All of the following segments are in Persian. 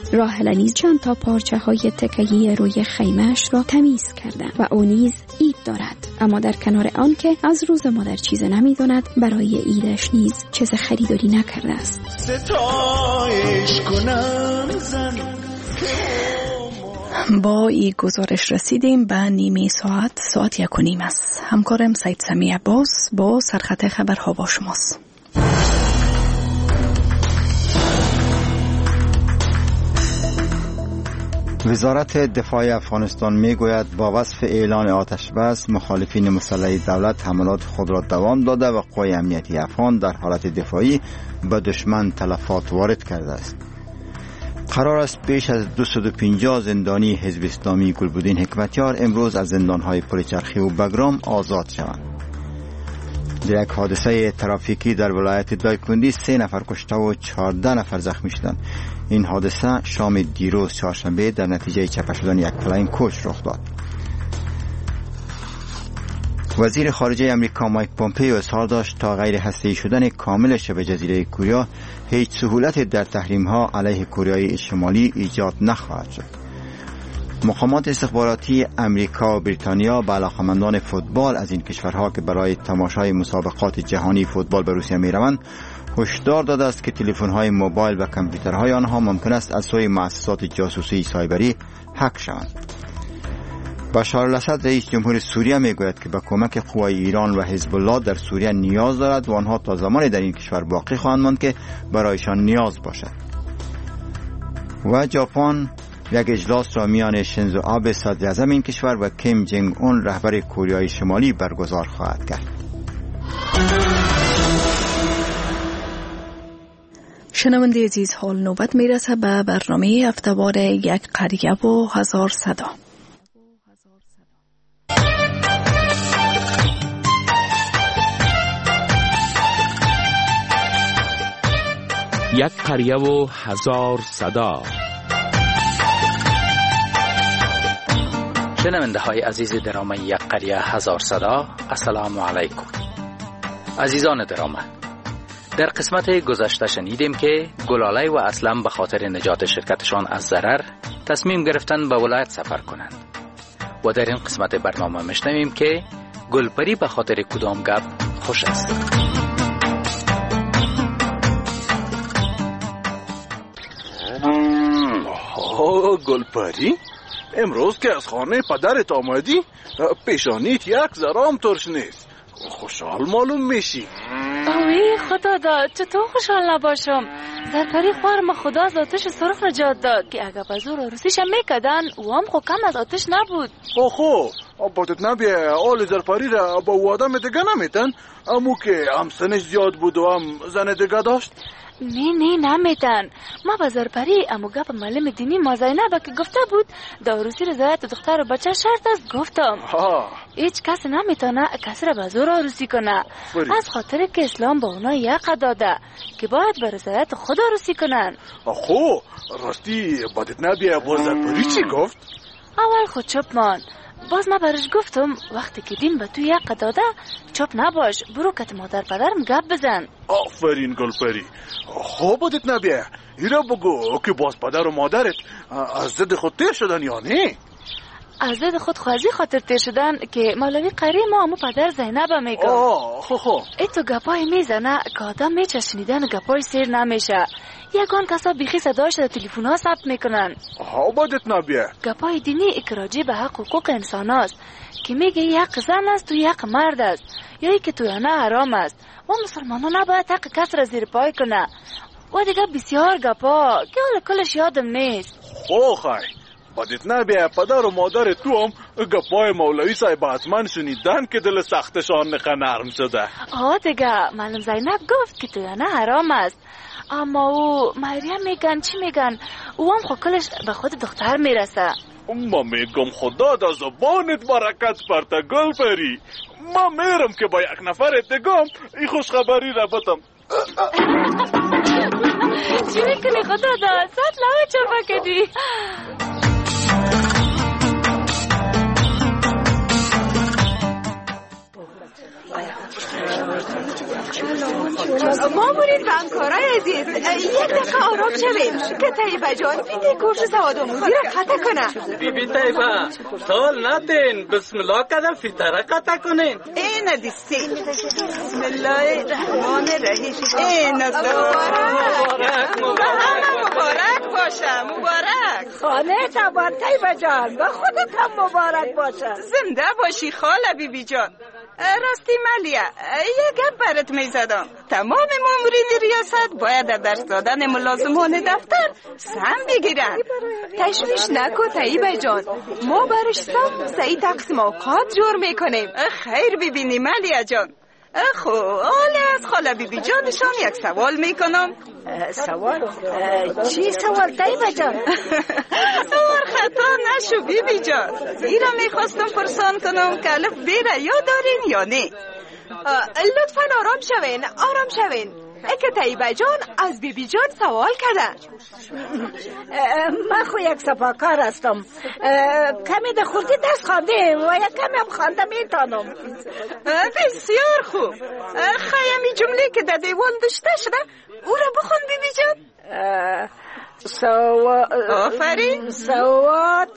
راحله نیز چند تا پارچه های تکه‌ای روی خیمه‌اش را تمیز کردند و او نیز عید دارد. اما در کنار آن که از روز مادر چیز نمی‌داند، برای عیدش نیز چیز خریداری نکرده است. ستایش کنم زن. با این گزارش رسیدیم به نیمه ساعت 1:30 است. همکارم سید سمی عباس با سرخط خبرها با شماست. وزارت دفاع افغانستان میگوید با وصف اعلان آتش بس مخالفین مسلح دولت حملات خود را دوام داده و قوای امنیتی افغان در حالت دفاعی به دشمن تلفات وارد کرده است. قرار است بیش از 250 زندانی حزب اسلامی گلبدین حکمتیار امروز از زندانهای پلچرخی و بگرام آزاد شوند. در یک حادثه ترافیکی در ولایت دایکندی 3 نفر کشته و 14 نفر زخمی شدند. این حادثه شام دیروز چهارشنبه در نتیجه چپه شدن یک پلین کوچ رخ داد. وزیر خارجه امریکا مایک پومپئو اظهار داشت تا غیر هسته‌ای شدن کامل شبه جزیره کوریا هیچ سهولتی در تحریم‌ها علیه کره شمالی ایجاد نخواهد شد. مقامات استخباراتی امریکا و بریتانیا به علاقه‌مندان فوتبال از این کشورها که برای تماشای مسابقات جهانی فوتبال به روسیه می‌روند هشدار داده است که تلفن‌های موبایل و کامپیوترهای آنها ممکن است از سوی مؤسسات جاسوسی سایبری هک شوند. بشار الاسد رئیس جمهور سوریه میگوید که به کمک قوای ایران و حزب الله در سوریه نیاز دارد و آنها تا زمانی در این کشور باقی خواهند ماند که برایشان نیاز باشد. و ژاپن یک اجلاس را میان شینزو آبه صدر اعظم این کشور و کیم جنگ اون رهبر کره شمالی برگزار خواهد کرد. شنونده عزیز، حال نوبت میرسه به برنامه هفته‌وار یک قریه و هزار صدا. یک قریه و هزار صدا. شنونده های عزیز درامه یک قریه هزار صدا، السلام علیکم. عزیزان درامه، در قسمت گذشته شنیدیم که گلاله و اسلم به خاطر نجات شرکتشان از ضرر تصمیم گرفتن به ولایت سفر کنند و در این قسمت برنامه میشنویم که گلپری به خاطر کدام گپ خوش است. گلپری، امروز که از خانه پدرت آمدی پیشانیت یک ذره هم ترش نیست. خوشحال معلوم میشی. اوی خدا داد، چطور خوشحال نباشم؟ زرپری خوارم خدا از آتش سرخ نجات داد که اگه بزور عروسیشم میکدن او هم خو کم از آتش نبود. خو بادت نبیه آل زرپری را با او آدم دیگه نمیتن، امو که هم سنش زیاد بود و هم زن دیگه داشت. نه نمیتن. ما با زرپری امو گپ معلم دینی ما زینبه که گفته بود داروسی رضایت دختر و بچه شرط است گفتم. هیچ کس نمیتونه کسی را به زور عروسی کنه از خاطر که اسلام با اونا یقه داده که باید به رضایت خود عروسی کنن. خو راستی بادت نبیه با زرپری چی گفت؟ اول خود چپ مان. باز ما برش گفتم وقتی که دین به تو یقه داده چپ نباش، برو کت مادر پدرم گپ بزن. آفرین گلپری. خوب بودت نبیه ایرا بگو که باز پدر و مادرت از ضد خود تیر شدن یا نه؟ از ضد خود خوازی خاطر تیر شدن که مولوی قری ما همو پدر زینب میگم. خو ای تو گپای میزنه که آدم میچه شنیدن گپای سیر نمیشه. یگان کسا بیخی صدایش در تلفن ها ثبت میکنن. بادت نبیه گپای دینی اکراجی به حقوق انسان هاست که میگه یک زن است و یک مرد است، یا ای که تویانه حرام است و مسلمان ها نباید حق کس را زیر پای کنه و دیگه بسیار گپا که حالا کلش یادم نیست. خی بادت نبیه پدر و مادر تو هم گپای مولوی صاحب حتما شنیدن که دل سختشان نخه نرم شده. دیگه معلم زینب گفت که تویانه حرام است، اما او مریم میگن چی میگن او هم کلش به خود دختر میرسه. ما میگم خدا دا زبانت برکت پرته گلپری. ما میرم که با یک نفر دیگم این خوشخبری را بدم. چی میکنی خدا دا؟ سات لوه چربه کدی. مامورین و همکارای عزیز، یک دقیقه آرام شوید که طیبه جان فیده کورس سواد آموزی را قطع کنه. بیبی طیبه سال نتین، بسم الله کده فیته را قطع کنین. این دیستی بسم الله الرحمن الرحیم. این مبارک باشه. مبارک خانه تبان طیبه جان، به خودت هم مبارک باشه. زنده باشی خاله بیبی جان. راستی ملیه، یه گپ برات میزدم. تمام مامورین ریاست باید در درس دادن ملازمان دفتر سهم بگیرن. تشویش نکن طیبه جان، ما برش صحیح تقسیم اوقات جور میکنیم. خیر ببینی ملیه جان. خب حالا از خاله بیبی جانشان یک سوال میکنم. سوال؟ چی سوال طیبه جان؟ خطا نشو بیبی جان، ایرا میخواستم پرسان کنم که الف بیره یا دارین یا نه. لطفا آرام شوین که طیبه جان از بیبی جان سوال کرده. من خو یک سپاکار هستم، کمی ده خوردی دست خانده و یک کمی هم خانده میتانم. بسیار خوب. خیمی جمله که در دیوان داشته شده او را بخون بیبی جان. آفرین. سواد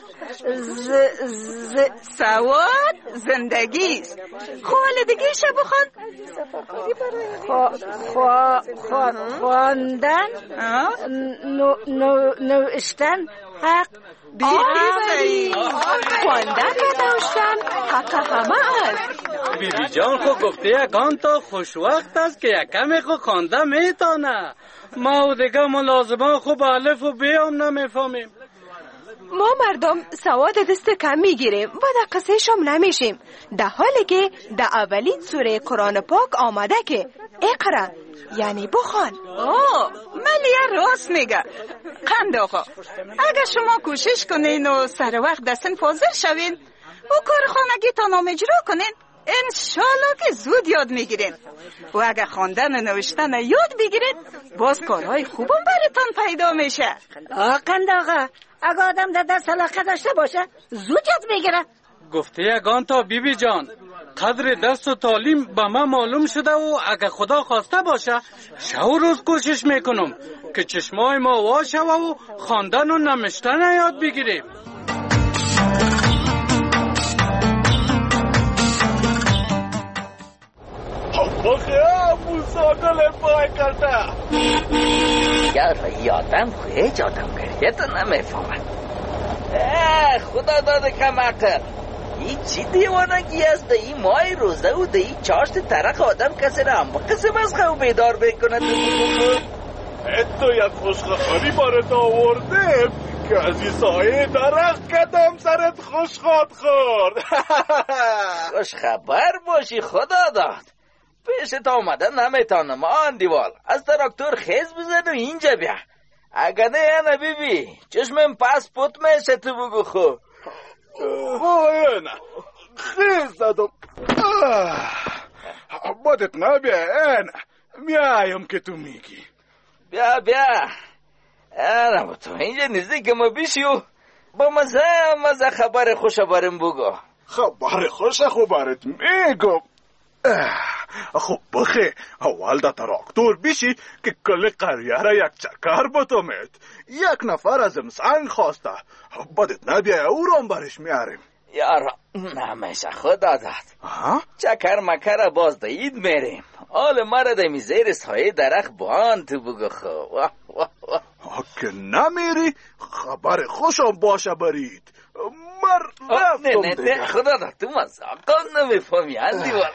زندگی است. حالا دیگه ایشه بخون. خواندن نوشتن حق. بیخی خواندن و نوشتن حق همه است. بیبی جان خو گفته یکان تا خوشوقت است که یکمی خو خوانده میتانه. ما و دیگه ملازمان خوب الف و بی هم نمیفهمیم. ما مردم سواد دست کم میگیریم و در قصه شم نمیشیم، در حالی که در اولین سوره قرآن پاک آمده که اقرا یعنی بخوان. ملیه راست میگه. قند آقا، اگر شما کوشش کنین و سر وقت دستن فاضل شوین و کار خانگی تا نام اجرا کنین، انشالله که زود یاد میگیرین. و اگر خواندن و نوشتن یاد بگیرین باز کارهای خوبم براتون پیدا میشه. قند آقا، اگه آدم در درس علاقه داشته باشه زود یاد میگیره. گفته یگان تا بیبی جان، قدر درس و تعلیم به من معلوم شده و اگه خدا خواسته باشه شب و روز کوشش میکنم که چشمای ما واشه و خواندن و نوشتن یاد بگیریم. بخیر موسا گل پای کرده. یادم خیلی آدم کریه تو نمیفهمد. خدا داده کمکر، این چی دیوانگی است؟ ده این ماه روزه و ده این چاشت ترق آدم کسی را هم قسم از خواه بیدار بکنه. تو یک خوشخبری بارت آورده که از این سایه درخت کدام سرت خوشخواد خورد. خوشخبر باشی خدا داد. پیشت آمدن نمیتانم آن دیوال، از تراکتور خیز بزن و اینجا بیا. اگه نه یا بیبی چشمم پس پوت میشه تو بگو خو. نه خیز زدم. بادت نبیا اینا میایم که تو میگی. بیا اما تو اینجا نزدیک ما بیشیو با مزه خبر خوش برم بگو. خبر خوش خبرت میگم. خب بخی اول دا تراکتور بیشی که کل قریه را یک چکر بتومید. یک نفر ازم سنگ خواسته، بدت نبیه او رام برش میاریم. یارا نمیشه خدا داد. چکر مکر باز دید میریم. آل مرا دمی زیر سایه درخت بان تو بگو خو. که نمیری خبر خوشم باشه برید. نه خدا داد تو مزاقان نمیفهمی اندیوال.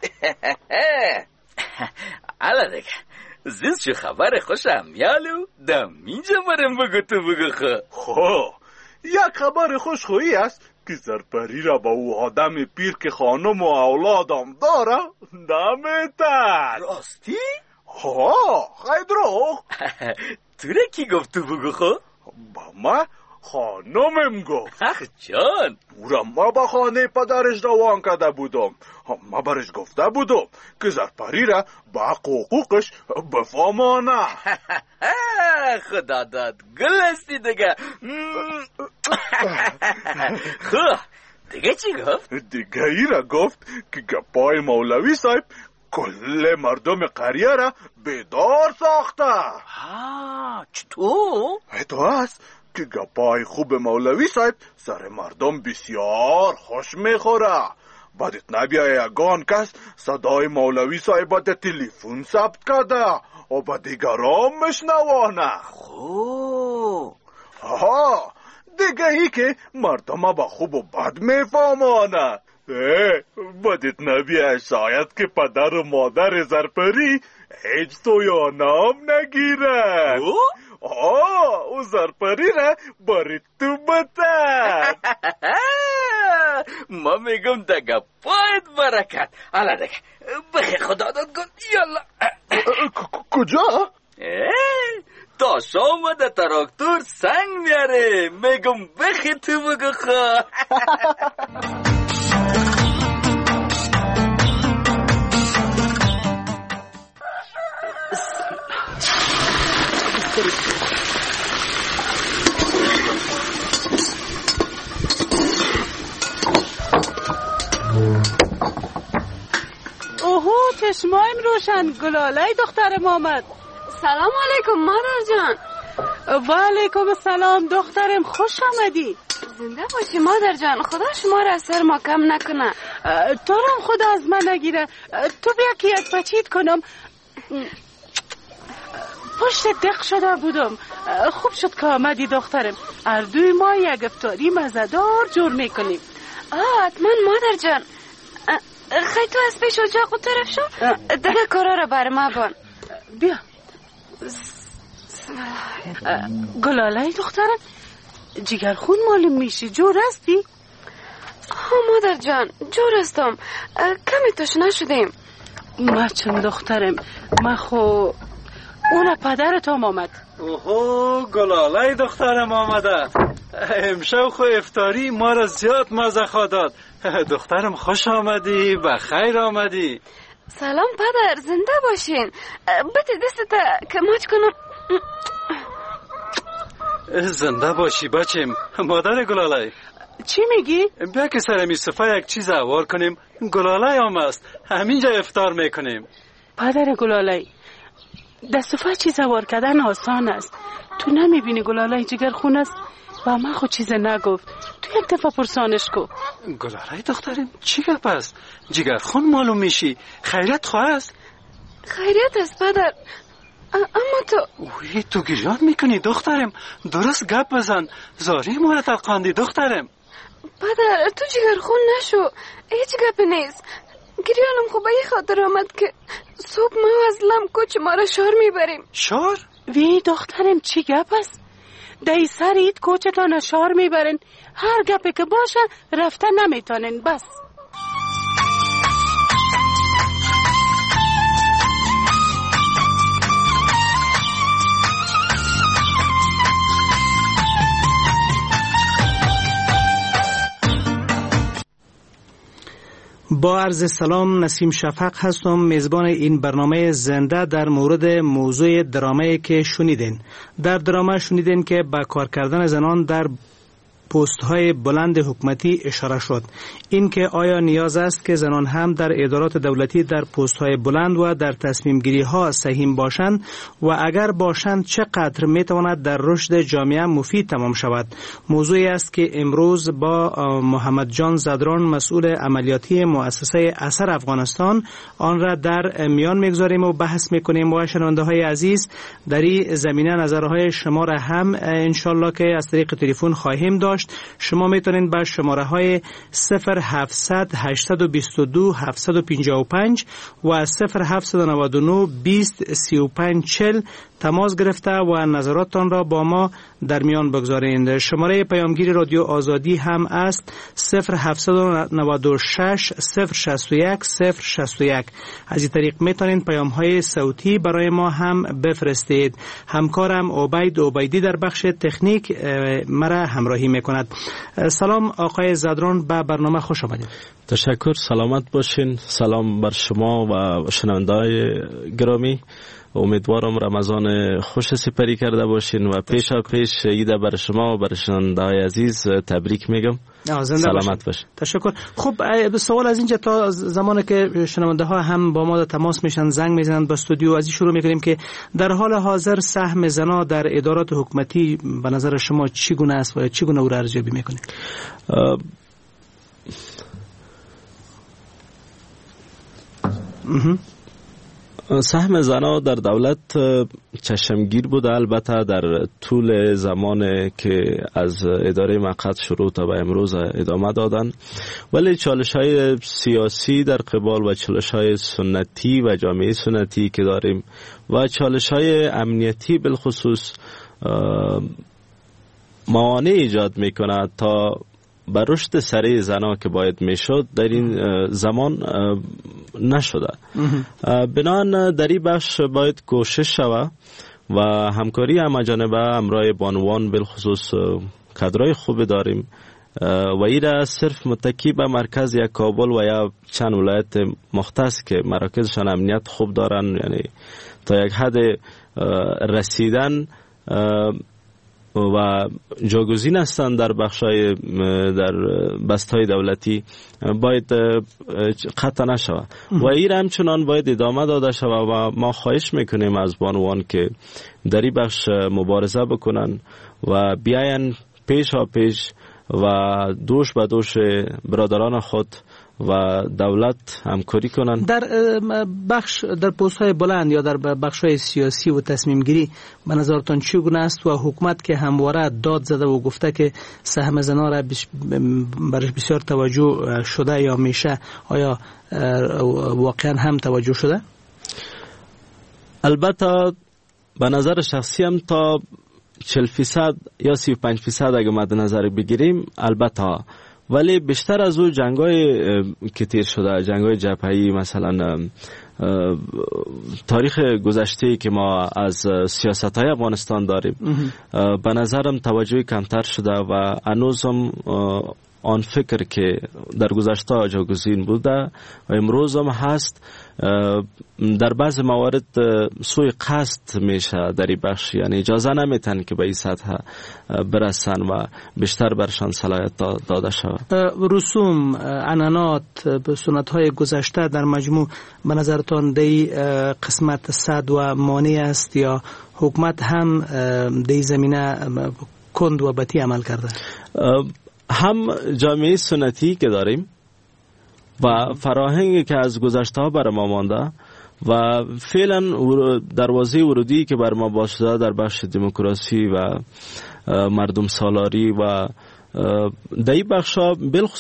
حالا دیگه زیست شو خبر خوشم یالو دم اینجا برم بگو تو بگو خو. یک خبر خوش خویی است که زرپری را با او آدم پیر که خانم و اولادم داره نمیتن. راستی؟ خیدرو. تو را کی گفت تو بگو خو؟ با ما خانمم گفت. اخ جان، او را ما با خانه پدرش روان کرده بودم. ما برش گفته بودم که زرپری را با حقوقش بفهمانه. خدا داد گل هستی دیگه. خب دیگه چی گفت؟ دیگه ای را گفت که گپای مولوی صاحب کل مردم قریه را بیدار ساخته. چطور؟ تو هست که گپای خوب مولوی صاحب سر مردم بسیار خوش میخوره. بعدت نبیای یگان کس صدای مولوی صاحب در تلفن ثبت کرده و با دیگران مشنوانه. دیگه ای که مردم با خوب و بد میفهمانه. بدت نبیه شاید که پدر و مادر زرپری هیچ تو یا نام نگیره. او زرپری را باری تو بتن. ما میگم دگه پاید برکت. حالا دگه بخی خدا داد کن. یالا. کجا؟ تا شام ده تراکتور سنگ میاره. میگم بخی تو بگو خواه. اوهو چشمایم روشن. گلالای دختر محمد. سلام علیکم مادر جان. و علیکم السلام دخترم، خوش آمدی. زنده باشی مادر جان، خدا شما را از سر ما کم نکنه. تو رو خدا از من نگیره. تو بیا که یک بچیت کنم. پشت دق شده بودم. خوب شد که آمدی دخترم. اردوی ما یک افطاری مزدار جور میکنیم. حتما مادر جان. خیلی تو از پیش اجاق و طرف شو. دیگه کارا را بر ما بان. بیا. گلالای دخترم، جگرخون معلوم میشی. جور هستی؟ مادر جان جور هستم. کمی تشنه شدیم. مچم دخترم، ما خو اون پدرتم آمد. اوهو گلالای دخترم آمده. امشب خو افطاری ما را زیاد مزه داد. دخترم خوش آمدی، بخیر آمدی. سلام پدر، زنده باشین. بده دستتا که ماچ کنم. زنده باشی بچم. مادر گلالای چی میگی؟ بیا که سر میصفه یک چیز اوار کنیم. گلالای آمست، همینجا افطار میکنیم. پدر گلالای، در صفحه چیز اوار کردن آسان است. تو نمیبینی گلالای جگر خون است؟ و من خود چیز نگفت. تو یک دفعه پرسانش کو. گلالای دخترم چی گپ است؟ جگر خون معلوم میشی. خیریت خواه است؟ خیریت است پدر، اما تو تو گریان میکنی دخترم. درست گپ بزن. زاری ما تلقاندی دخترم. پدر تو جگر خون نشو، هیچ گپ نیست. گریانم خوبه ای خاطر آمد که صبح ما از لم کوچ ما را شار میبریم. شار؟ وی دخترم چی گپ است؟ دای سرید کوچتان شار میبرن. هر گپی که باشه رفته نمیتونن. بس با عرض سلام، نسیم شفق هستم، میزبان این برنامه زنده در مورد موضوع درامایی که شنیدین. در درامه شنیدین که با کار کردن زنان در پست های بلند حکومتی اشاره شد. این که آیا نیاز است که زنان هم در ادارات دولتی در پست های بلند و در تصمیم گیری ها سهیم باشند و اگر باشند چقدر می تواند در رشد جامعه مفید تمام شود؟ موضوعی است که امروز با محمد جان زدران، مسئول عملیاتی مؤسسه اثر افغانستان، آن را در میان میگذاریم و بحث میکنیم. و شنونده های عزیز، در این زمینه نظرهای شما را هم انشالله که از طریق تلفن خواهیم داشت. شما میتونید با شماره های 0700 822 755 و 0799 20 35 40 تماس گرفته و نظراتتان را با ما در میان بگذارید. شماره پیامگیر رادیو آزادی هم است 0796 061 061. از این طریق میتونید پیام های صوتی برای ما هم بفرستید. همکارم عبیدی در بخش تکنیک مرا همراهی میکند. سلام آقای زدران، به برنامه خوش آمدید. تشکر، سلامت باشین. سلام بر شما و شنونده‌های گرامی. امیدوارم رمضان خوش سپری کرده باشین و پیشا پیش ایده بر شما و بر شنونده‌های عزیز تبریک میگم. سلامت باشین. تشکر. خب سوال از اینجا تا زمانی که شنونده ها هم با ما در تماس میشن، زنگ میزنن با استودیو، از این شروع میکنیم که در حال حاضر سهم زنان در ادارات حکومتی به نظر شما چگونه است و چگونه او را ارزیابی میکنید؟ سهم زنان در دولت چشمگیر بوده، البته در طول زمان که از اداره مقصد شروع تا به امروز ادامه دادن، ولی چالش‌های سیاسی در قبال و چالش‌های سنتی و جامعه سنتی که داریم و چالش‌های امنیتی بالخصوص موانع ایجاد میکنه تا بر رشد سریع زنان که باید میشد در این زمان نشده. بنابراین در این بخش باید کوشش شود و همکاری همه جانبه همراه بانوان بالخصوص کادرای خوب داریم و این را صرف متکی به مرکز یا کابل و یا چند ولایت مختص که مراکزشان امنیت خوب دارن، یعنی تا یک حد رسیدن و جاگزین هستند در بخشای در بستهای دولتی باید قطع نشود و این همچنان باید ادامه داده شود و ما خواهش میکنیم از بانوان که در این بخش مبارزه بکنن و بیاین پیش و دوش به دوش برادران خود و دولت همکاری کنند. در در پست‌های بلند یا در بخش‌های سیاسی و تصمیم گیری به نظرتان چگونه است و حکومت که همواره داد زده و گفته که سهم زنان را برش بسیار توجه شده یا میشه، آیا واقعا هم توجه شده؟ البته به نظر شخصی هم تا 40% یا 35% اگه مد نظر بگیریم البته، ولی بیشتر از او جنگای که تیر شده، جنگای جبهه‌ای، مثلا تاریخ گذشته که ما از سیاست‌های افغانستان داریم به نظرم توجه کمتر شده و هنوزم آن فکر که در گذشته جاگزین بوده و امروز هم هست در بعض موارد سوی قصد میشه در این بخش، یعنی اجازه نمیتن که به این سطح برسن و بیشتر برشان صلاحیت داده شود. رسوم، عنعنات، سنت های گذشته در مجموع به نظرتان دی قسمت صد و مانع است یا حکومت هم دی زمینه کند و بطی عمل کرده؟ هم جامعه سنتی که داریم و فراهنگی که از گذشته ها بر ما مانده و فعلا دروازه ورودی که بر ما باز شده در بخش دموکراسی و مردم سالاری و در این بخش ها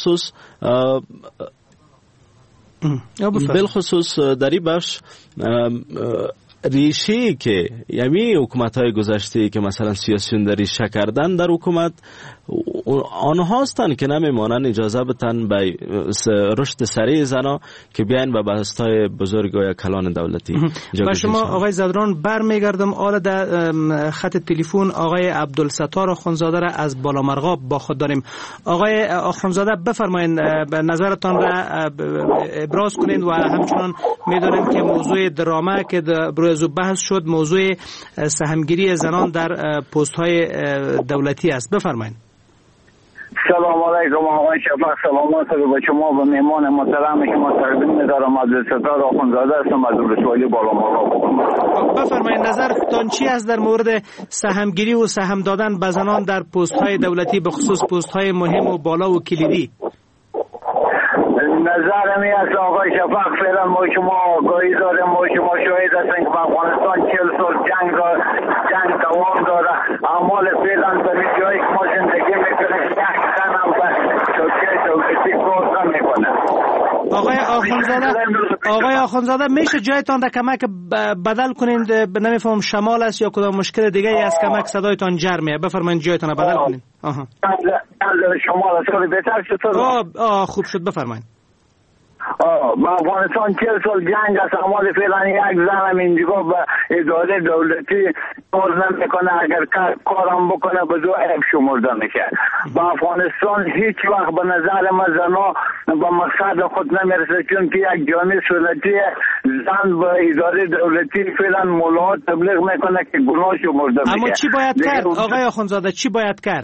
بالخصوص در این بخش ریشه‌ای که یعنی حکومت‌های گذشته که مثلا سیاسیون در ریشه کردن در حکومت آنها هستند که نمیمانند اجازه بدن به رشد سریع زنا که بیاین به بستای بزرگ یا کلان دولتی. با شما آقای زدران برمیگردم. آل در خط تلفن آقای عبدالستار آخوندزاده را از بالامرغاب با خود داریم. آقای آخوندزاده بفرمایید نظرتان را ابراز کنید و همچنان می‌دانیم که موضوع درامه که روز بحث شد موضوع سهمگیری زنان در پست‌های دولتی است. بفرمایید. سلام علیکم آقای شفق، سلامات به شما و مهمان محترم شما تقدیم می‌دارم. عبدالستار آخوندزاده هستم از ولسوالی بالامرغاب. بفرمایید نظرتان چی است در مورد سهمگیری و سهم دادن به زنان در پست‌های دولتی به خصوص پست‌های مهم و بالا و کلیدی؟ نظر می است آقای شفق، فعلا ما شما آگاهی داریم، ما شما شاهد هستیم که افغانستان 40 سال جنگ دوام داره. اعمال فعلا در جایی که ما زندگی میکنیم یک زن هم به چوکه دولتی کار نمیکنه. آقای آخوندزاده میشه جایتان در کمک بدل کنید؟ نمیفهم شمال است یا کدام مشکل دیگه ای از کمک صدایتان جرمه؟ بفرمایید جایتان بدل کنید. شمال است بهتر شد. خوب شد، بفرمایید. با افغانستان 40 سال جنگ است، اما فعلا یک زن هم اینجا به اداره دولتی کار نمیکنه. اگر کارم بکنه به دو عیب شمرده میشه. با افغانستان هیچ وقت به نظر ما زنا به مقصد خود نمیرسه، چون که یک جامعه سنتی زن به اداره دولتی فعلا ملاحظ تبلیغ میکنه که گناه شمرده میشه. اما چی باید کرد آقای آخوندزاده؟ چی باید کرد؟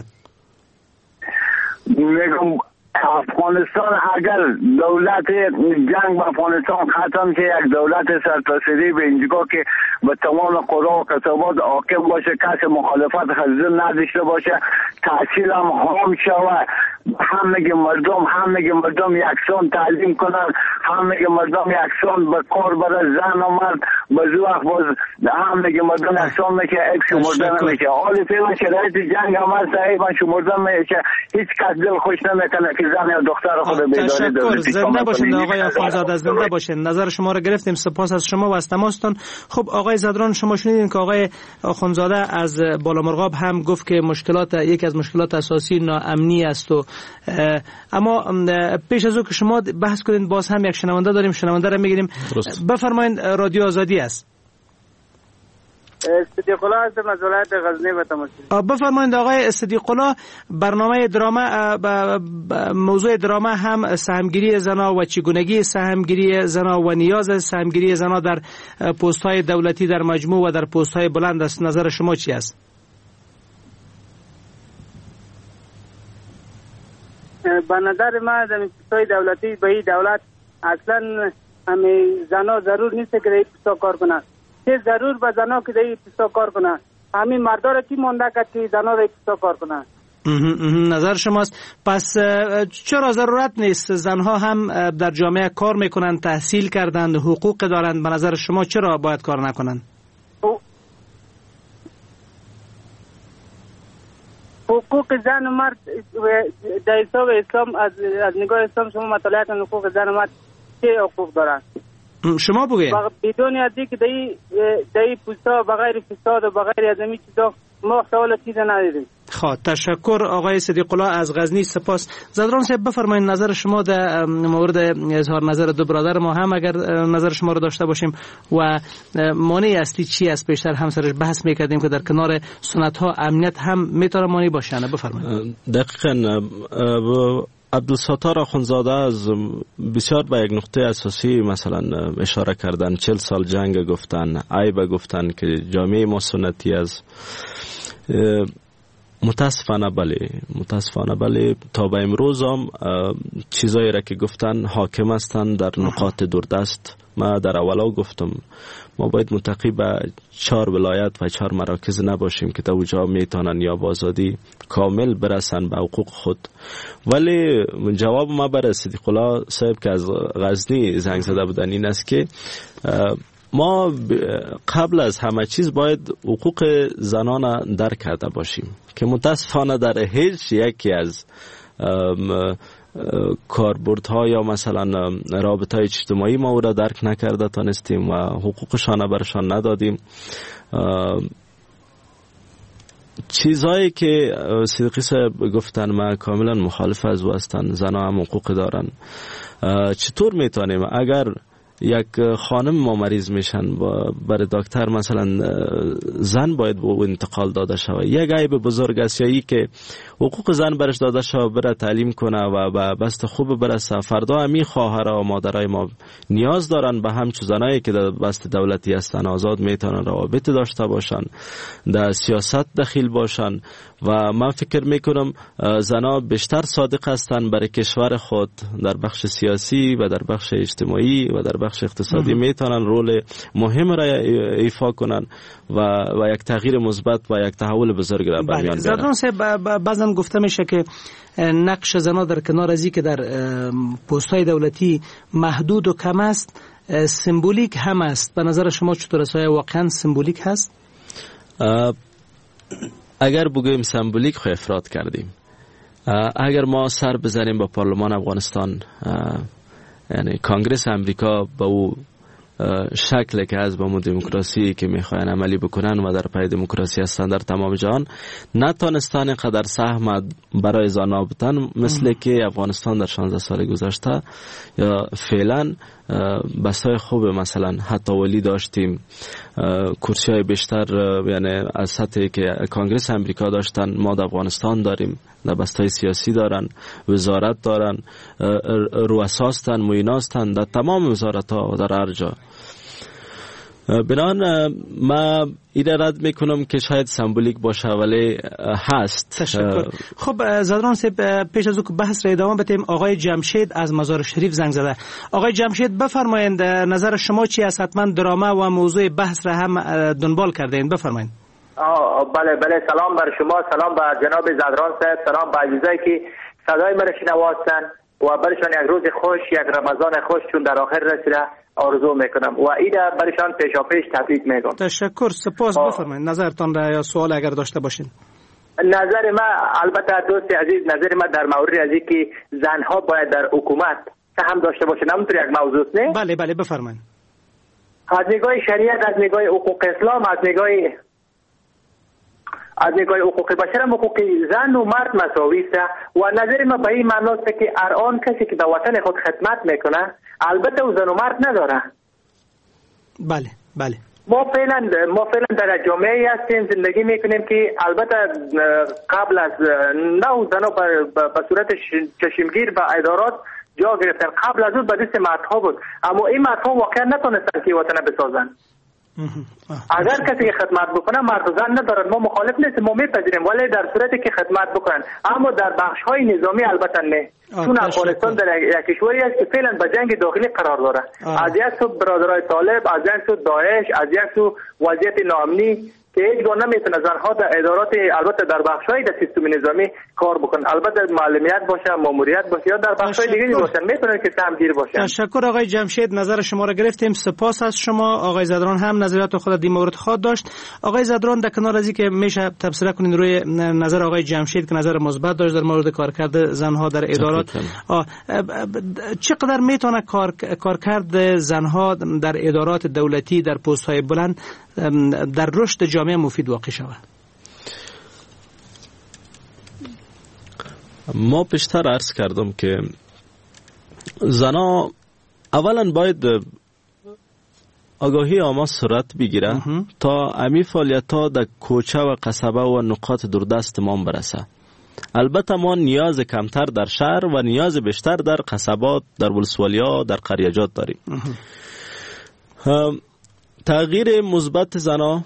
میگم افغانستان اگر دولت جنگ به افغانستان ختم شه، یک دولت سرتاسری به اینجا که به تمام قرا و کسبات حاکم باشه، کسی مخالفت خزین نداشته باشه، تحصیل هم شود، همه مردم یکسان تعلیم کنن، همه مردم یکسان به کار بره، زن و مرد به وقت باز همه مردم یکسان میشه، یک شمرده نمیشه. حالی فعلا شرایط جنگ هم هست، من شمرده میشه، هیچ کس دل خوش نمیکنه که زن یا دختر خود به اداره دولتی زنده باشین آقای آخوندزاده، زنده باشین. نظر شما را گرفتیم، سپاس از شما و از تماستون. خب آقای زدران، شما شنیدین که آقای آخوندزاده از بالامرغاب هم گفت که یکی از مشکلات اساسی ناامنی است و اما پیش از او که شما بحث کنین باز هم یک شنونده داریم، شنونده را میگیریم. بفرمایید، رادیو آزادی است. صدیق الله هستم از ولایت غزنی و تماسی. بفرمایید آقای صدیق الله، برنامه دراما موضوع دراما هم سهمگیری زنا و چگونگی سهمگیری زنا و نیاز سهمگیری زنا در پست های دولتی در مجموع و در پست های بلند است. نظر شما چی است؟ به نظر من در پست‌های دولتی به این دولت اصلا همه زنا ضرور نیست که در این پستا کار کنند. چه ضرور به زنا که در این پستا کار کنند؟ همین مردا را کی مونده که زنا در این پستا کار کنند؟ نظر شماست. پس چرا ضرورت نیست؟ زنها هم در جامعه کار میکنند، تحصیل کردند، حقوق دارند. به نظر شما چرا باید کار نکنند؟ حقوق زن و مرد در حساب اسلام، از نگاه اسلام شما مطالعات حقوق زن و مرد چه حقوق دارند؟ شما بگید. بدون ادی که در این پوستا بغیر فساد و بغیر از همین چیزا ما سوال چیز ندیدیم. خب تشکر آقای صدیق الله از غزنی، سپاس. زدران صاحب بفرمایید نظر شما در مورد اظهار نظر دو برادر ما هم اگر نظر شما رو داشته باشیم و مانع اصلی چی است؟ بیشتر هم سرش بحث میکردیم که در کنار سنت ها امنیت هم میتونه مانع باشه. بفرمایید. دقیقاً عبدالستار آخوندزاده از بسیار به یک نقطه اساسی مثلا اشاره کردن. 40 سال جنگ گفتن، عیب گفتن که جامعه ما سنتی است. متاسفانه بله تا به امروز هم چیزایی را که گفتن حاکم هستند در نقاط دوردست. ما در اولا گفتم ما باید متقی به 4 ولایت و 4 مراکز نباشیم که تا اونجا میتونن یا با آزادی کامل برسن به حقوق خود. ولی جواب ما برای صدیق الله صاحب که از غزنی زنگ زده بودن این است که ما قبل از همه چیز باید حقوق زنان درک کرده باشیم که متاسفانه در هیچ یکی از کاربردها یا مثلا رابطه اجتماعی ما او را درک نکرده تانستیم و حقوقشان برشان ندادیم. چیزهایی که صدیقی صاحب گفتن ما کاملا مخالف از او هستند. زنها هم حقوق دارن. چطور میتونیم اگر یک خانم ما مریض میشن برای دکتر مثلا زن باید به انتقال داده شود؟ یک عیب بزرگ است یا ای که حقوق زن برش داده شود بره تعلیم کنه و به بست خوب برسه. فردا همین خواهرها و مادرای ما نیاز دارن به همچون زنایی که در بست دولتی هستن آزاد میتونن روابط داشته باشن، در سیاست دخیل باشن و من فکر میکنم زنها بیشتر صادق هستن برای کشور خود در بخش سیاسی و در بخش اجتماعی و در بخش اقتصادی میتونن رول مهم را ایفا کنن و یک تغییر مثبت و یک تحول بزرگ را به میان بیارن. زدران بعضا گفته میشه که نقش زنها در کنار از که در پست‌های دولتی محدود و کم است، سمبولیک هم است. به نظر شما چطور است؟ واقعا سمبولیک هست؟ اگر بگوییم سمبولیک خو افراد کردیم. اگر ما سر بزنیم با پارلمان افغانستان، یعنی کانگرس امریکا به او شکلی که از با دموکراسی که میخواین عملی بکنن و در پای دموکراسی هستن در تمام جهان نتانستن قدر سهم برای زنها بودن مثل که افغانستان در 16 سال گذشته یا فعلا بسای خوب مثلا حتی ولی داشتیم، کرسی های بیشتر یعنی از سطحی که کانگرس امریکا داشتن ما در افغانستان داریم، در بستای سیاسی دارن، وزارت دارن، رؤساستن، معیناستن در تمام وزارت ها و در هر جا. بنان ما ایره رد میکنم که شاید سمبولیک باشه ولی هست. تشکر. خب زدران صاحب پیش از او که بحث را ادامه بدیم آقای جمشید از مزار شریف زنگ زده. آقای جمشید بفرمایید نظر شما چی است؟ حتما درامه و موضوع بحث را هم دنبال کردین، بفرمایید. بله سلام بر شما، سلام بر جناب زدران صاحب، سلام بر عزیزایی که صدای من شنواتن و برشان یک روز خوش، یک رمضان خوش چون در آخر رسیده آرزو میکنم و ایده برشان پیشاپیش تبریک میگم. تشکر، سپاس. بفرمایید نظرتان را یا سوال اگر داشته باشین. نظر ما البته دوست عزیز، نظر ما در مورد از اینکه زنها باید در حکومت سهم داشته باشن همونطور یک موضوع نه؟ بله بفرمایید. از نگاه شریعت، از نگاه حقوق اسلام، از نگاه حقوق بشر هم حقوق زن و مرد مساوی است و نظر ما به این معنی است که هر آن کسی که به وطن خود خدمت میکنه البته او زن و مرد نداره. بله ما فعلا در جامعه هستیم زندگی میکنیم که البته قبل از نو زنها به صورت چشمگیر به ادارات جا گرفتن، قبل از اون به دست مردها بود، اما این مردها واقعا نتونستن که وطن بسازن. اگر کسی خدمت بکنه مرد و زن ندارن، ما مخالف نیستیم، ما میپذیریم، ولی در صورتی که خدمت بکنن، اما در بخش های نظامی البته نه. چون افغانستان در یک کشوری است که فعلا به جنگ داخلی قرار داره. از یک سو برادرای طالب، از یک سو داعش، از یک سو وضعیت ناامنی که هیچ گونه نمیتونه زنها در ادارات البته در بخش‌های در سیستم نظامی کار بکنن، البته معلمیت باشه، ماموریت باشه یا در بخش‌های دیگری باشن، میتونن که سهمگیر باشن. تشکر آقای جمشید، نظر شما را گرفتیم، سپاس از شما. آقای زدران هم نظریات خود در مورد خود داشت. آقای زدران در کنار از اینکه میشه تبصره کنین روی نظر آقای جمشید که نظر مثبت داشت در مورد کارکرد زنها در ادارات، چقدر میتونه کارکرد زنها در ادارات دولتی در پست‌های بلند در رشد جامعه مفید واقع شود؟ ما پیشتر عرض کردم که زنها اولا باید آگاهی عامه صورت بگیره تا امی فعالیت ها در کوچه و قصبه و نقاط دوردست ما برسه. البته ما نیاز کمتر در شهر و نیاز بیشتر در قصبات، در ولسوالی‌ها، در قریجات داریم. تغییر مثبت زنها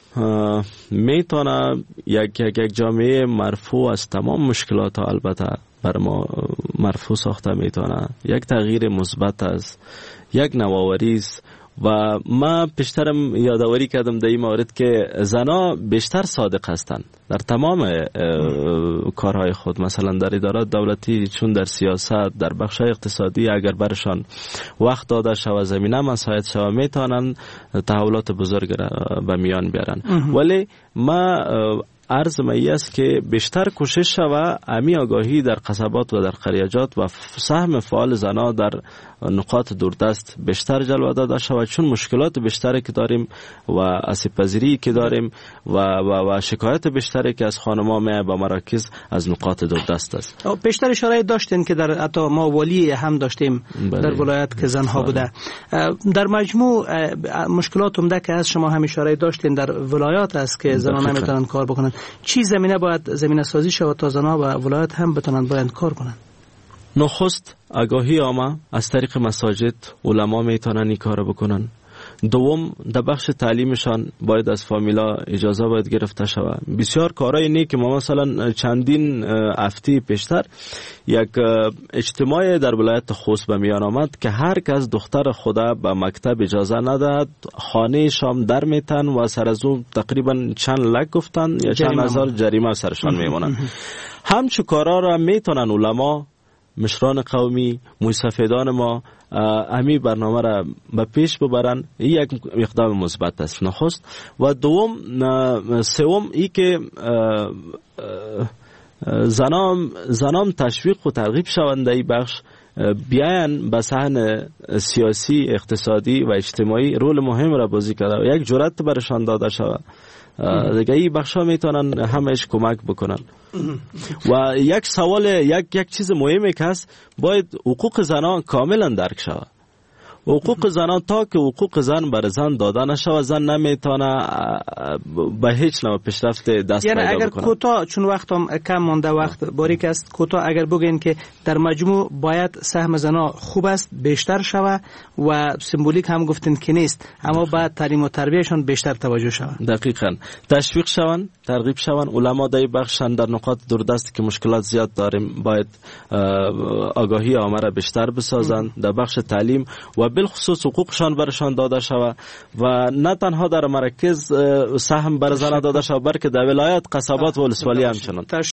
میتونه یک جامعه مرفوع از تمام مشکلات ها البته بر ما مرفوع ساخته میتونه. یک تغییر مثبت از یک نوآوری است و ما پیشترم یادآوری کردم در این مورد که زنها بیشتر صادق هستند در تمام کارهای خود، مثلا در ادارات دولتی چون در سیاست، در بخش اقتصادی اگر برشان وقت داده شود زمینه مساعد شود میتونن تحولات بزرگ به میان بیارن. ولی ما عرض می است که بیشتر کوشش شود امی آگاهی در قصبات و در قریجات و سهم فعال زنها در نقاط دوردست بیشتر جلوه داده شود، چون مشکلات بیشتری که داریم و آسیب پذیری که داریم و شکایت بیشتری که از خانم‌ها می به مراکز از نقاط دوردست است. بیشتر اشاره داشتین که در حتی ما ولی هم داشتیم در ولایت که زنها بوده. در مجموع مشکلات عمده که از شما هم اشاره داشتین در ولایات است که زنها نمیتونن کار بکنن. چی زمینه باید زمینه سازی شود تا زنها و ولایت هم بتونن باید کار کنن؟ نخست آگاهی عامه از طریق مساجد، علما میتونن این کار بکنن. دوم در بخش تعلیمشان باید از فامیلا اجازه باید گرفته شود. بسیار کارهای اینه که ما مثلا چندین هفته پیشتر یک اجتماع در ولایت خوست به میان آمد که هر کس دختر خدا به مکتب اجازه ندهد، خانه شام در میتن و سر از اون تقریبا چند لک گفتن یا چند هزار جریمه سرشان میمونن. همچون کارا را میتونن علما، مشران قومی، موسفیدان ما امی برنامه را به پیش ببرن. این یک اقدام مثبت است نخست. و دوم سوم ای که زنان تشویق و ترغیب شوند در این بخش بیاین به صحن سیاسی، اقتصادی و اجتماعی رول مهم را بازی کرده و یک جرأت برشان داده شود. دیگه این بخشا میتونن همش کمک بکنن. و یک سوال، یک چیز مهمی که هست، باید حقوق زنان کاملا درک شود. حقوق زنان تا که حقوق زن بر زن داده نشود، زن نمیتونه به هیچ نوع پیشرفت دست پیدا بکنه. اگر کوتاه، چون وقتم کم مونده، وقت باریک است، کوتاه اگر بگین که در مجموع باید سهم زنان خوب است بیشتر شود و سمبولیک هم گفتین که نیست، اما بعد تعلیم و تربیتشان بیشتر توجه شود. دقیقاً تشویق شون، ترغیب شون. علما در بخشن در نقاط دوردست که مشکلات زیاد داریم باید آگاهی عامه را بیشتر بسازند در بخش تعلیم و بالخصوص حقوقشان برشان داده شود و نه تنها در مراکز سهم بر زنان داده شود بلکه در ولایت، قصبات و ولسوالی همچنان.